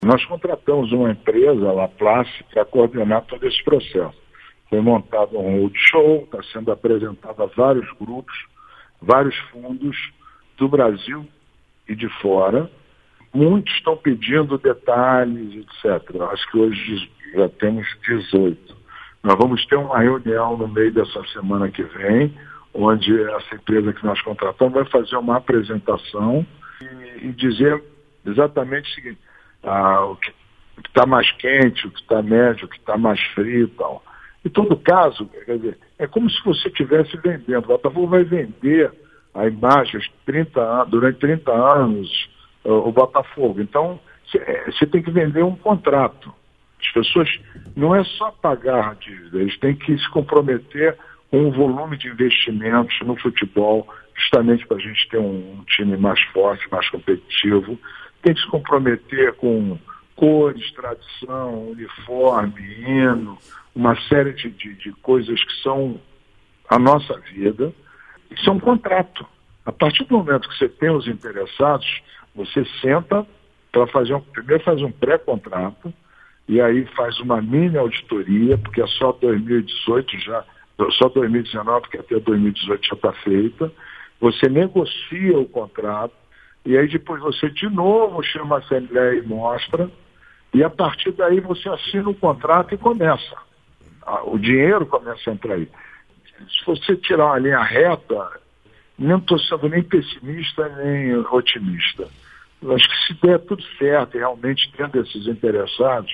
Nós contratamos uma empresa, a Laplace, para coordenar todo esse processo. Foi montado um roadshow, está sendo apresentado a vários grupos, vários fundos do Brasil e de fora. Muitos estão pedindo detalhes, etc. Acho que hoje já temos 18. Nós vamos ter uma reunião no meio dessa semana que vem, onde essa empresa que nós contratamos vai fazer uma apresentação e dizer exatamente o seguinte: o que está mais quente, o que está médio, o que está mais frio e tal. Em todo caso, quer dizer, é como se você estivesse vendendo. O Botafogo vai vender a imagem durante 30 anos o Botafogo. Então, você tem que vender um contrato. As pessoas não é só pagar a dívida, eles têm que se comprometer com um volume de investimentos no futebol, justamente para a gente ter um time mais forte, mais competitivo. Tem que se comprometer com cores, tradição, uniforme, hino, uma série de coisas que são a nossa vida. Isso é um contrato. A partir do momento que você tem os interessados, você senta para primeiro faz um pré-contrato, e aí faz uma mini auditoria, porque é só 2018 só 2019, porque até 2018 já está feita. Você negocia o contrato, e aí depois você de novo chama a Assembleia e mostra, e a partir daí você assina o contrato e começa. O dinheiro começa a entrar aí. Se você tirar uma linha reta, não estou sendo nem pessimista nem otimista. Eu acho que se der tudo certo, e realmente tendo esses interessados,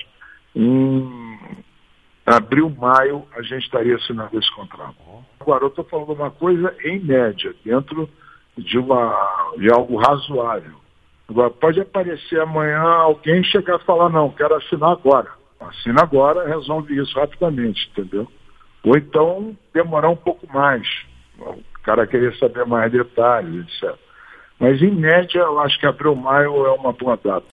em abril, maio, a gente estaria assinando esse contrato. Agora, eu estou falando uma coisa em média, dentro de algo razoável. Agora, pode aparecer amanhã alguém chegar e falar: não, quero assinar agora. Assina agora, resolve isso rapidamente, entendeu? Ou então demorar um pouco mais. O cara querer saber mais detalhes, etc. Mas, em média, eu acho que abril, maio é uma boa data.